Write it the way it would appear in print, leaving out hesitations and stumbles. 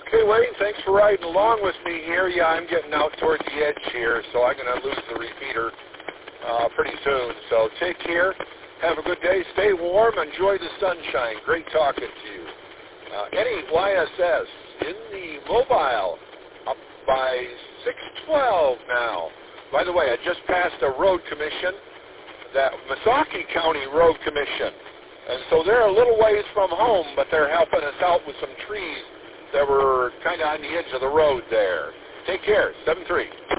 Okay, Wayne, thanks for riding along with me here. Yeah, I'm getting out toward the edge here, so I'm going to lose the repeater pretty soon. So take care. Have a good day. Stay warm. Enjoy the sunshine. Great talking to you. Any YSS in the mobile up by 612 now. By the way, I just passed a road commission, that Missaukee County Road Commission. And so they're a little ways from home, but they're helping us out with some trees that were kind of on the edge of the road there. Take care. 7-3.